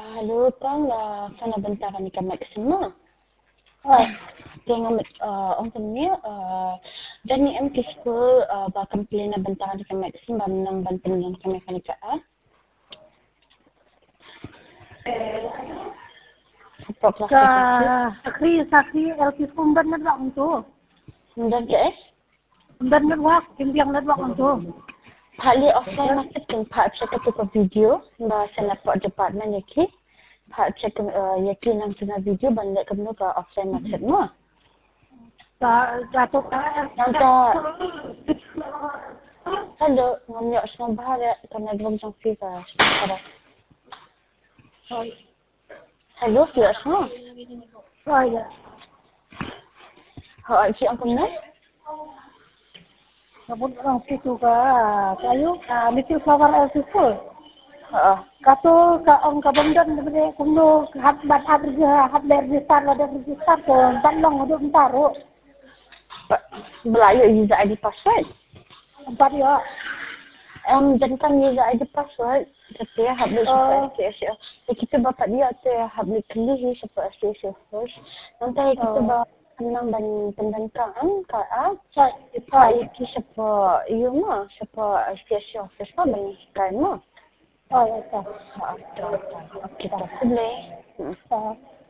Hallo, kan van een bentaran ni kamek semua. Tengok umpamanya dan ni MT school bahkan pelina bentaran ni kamek semua menang banten yang kami akan ikat. Sakri LP Sumber network untuk. Dan ke Sumber network, yang network untuk. Partly offline marketing, part check ke video, bahasa laptop department yaki. Part check yaki nang tuna video bandek ke ke offline market mu. Jatuh Nangka Hello, ngomong semua bahaya kerana belum jangkit ke. Hello, dia semua. Oh ya. Cik angkum ni? Sabun orang situ ke kayu, Little Flower LP School. Kato ka ang kabangdan na kuno hat register ko banlong do taro. Belayu user ID password. Empat ya. Jangan user ID password. Tapi habis STSL. Kita bapak dia tu habis kelih supaya STSL first. Nanti kita bawa menang dan pendangkaan ke itu supaya you mah supaya STSL first mah banyak kan mah. Oh ya. Okey, tak boleh.